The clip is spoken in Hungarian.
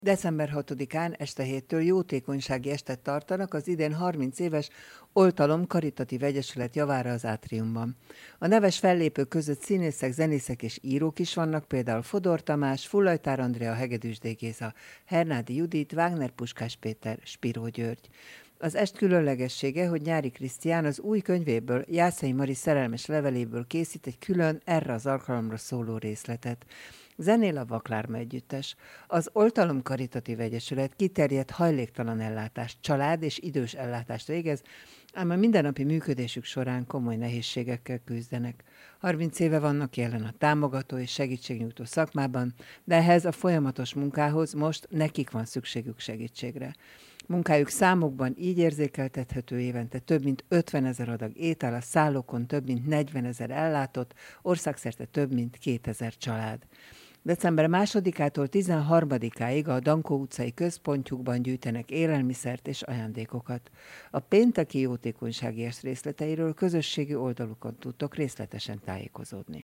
December 6-án este héttől jótékonysági estet tartanak az idén 30 éves Oltalom Karitatív Egyesület javára az átriumban. A neves fellépők között színészek, zenészek és írók is vannak, például Fodor Tamás, Fullajtár Andrea, Hegedűs Géza, Hernádi Judit, Wagner Puskás Péter, Spiró György. Az est különlegessége, hogy Nyári Krisztián az új könyvéből, Jászai Mari szerelmes leveléből készít egy külön erre az alkalomra szóló részletet. Zenél a Vaklárma Együttes. Az Oltalom Karitatív Egyesület kiterjedt hajléktalan ellátást, család és idős ellátást végez, ám a mindennapi működésük során komoly nehézségekkel küzdenek. 30 éve vannak jelen a támogató és segítségnyújtó szakmában, de ehhez a folyamatos munkához most nekik van szükségük segítségre. Munkájuk számokban így érzékeltethető: évente több mint 50 000 adag étel, a szállókon több mint 40 000 ellátott, országszerte több mint 2000 család. December 2-ától 13-áig a Dankó utcai központjukban gyűjtenek élelmiszert és ajándékokat. A pénteki jótékonysági est részleteiről közösségi oldalukon tudtok részletesen tájékozódni.